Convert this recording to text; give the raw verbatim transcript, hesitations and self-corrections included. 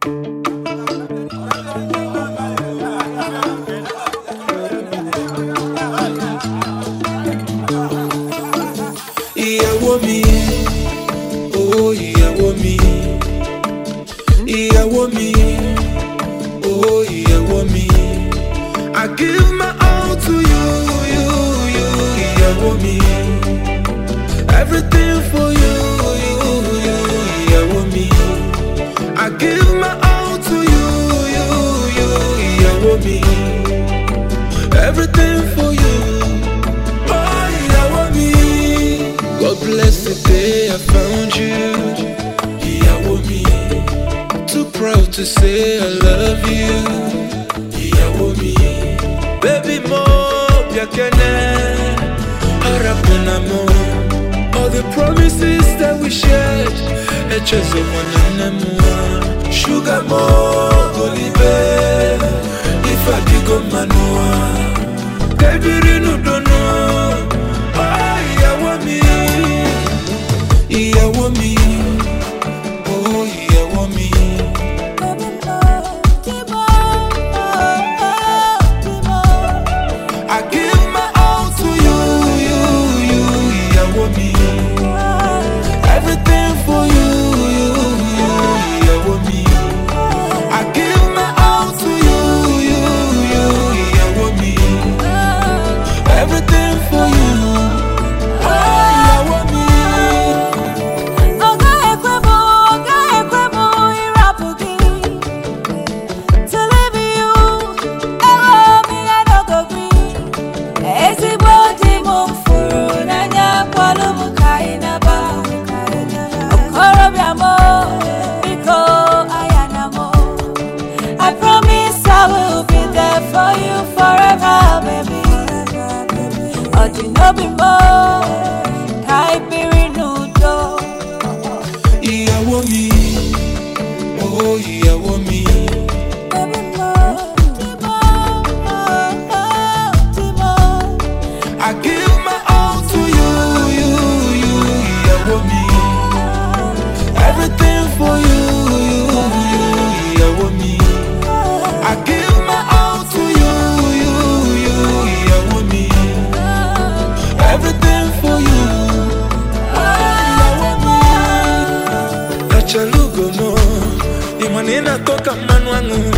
Ìyàwó mi, oh ìyàwó mi, ìyàwó mi, oh ìyàwó mi. I give my all to you, you, you, ìyàwó mi. Everything for you, you, you, ìyàwó mi. I give my all to you, you, you, ìyàwó mi. Everything for you. God bless the day I found you. Ìyàwó mi. Too proud to say I love you. Ìyàwó mi. Baby mo biakene. Arapena mo. All the promises that we shared. Echezo wanana mo. Sugar mo golibe. If I digo manua. Baby rinu dono. Ìyàwó mi. Ìyàwó mi, oh ìyàwó mi. I give my all to you, you, you, ìyàwó mi. Everything for you, you, you, ìyàwó mi. I give my all to you, you, you, ìyàwó mi. Everything for you. Ìyàwó mi, oh ìyàwó mi. I give my all to you, you, you, ìyàwó mi. Everything for you, you, you, ìyàwó mi. I give my all to you, you, you, ìyàwó mi. Everything for you. Chalugo mo, di manina toka manu angu.